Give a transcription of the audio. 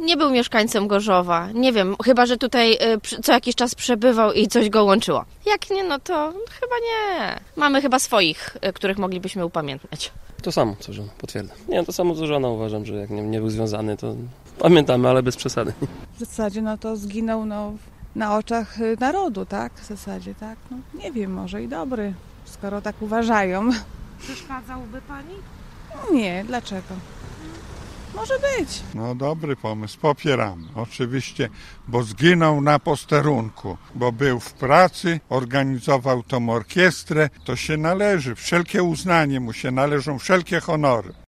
Nie był mieszkańcem Gorzowa. Nie wiem, chyba że tutaj co jakiś czas przebywał i coś go łączyło. Jak nie, no to chyba nie. Mamy chyba swoich, których moglibyśmy upamiętniać. To samo, co żona, potwierdzam. Nie, to samo, co żona, uważam, że jak nie był związany, to pamiętamy, ale bez przesady. W zasadzie to zginął na oczach narodu, tak? W zasadzie, tak? Nie wiem, może i dobry, skoro tak uważają. Przeszkadzałby pani? Nie, dlaczego? Może być. Dobry pomysł, popieramy. Oczywiście, bo zginął na posterunku, bo był w pracy, organizował tą orkiestrę, to się należy, wszelkie uznanie mu się należą, wszelkie honory.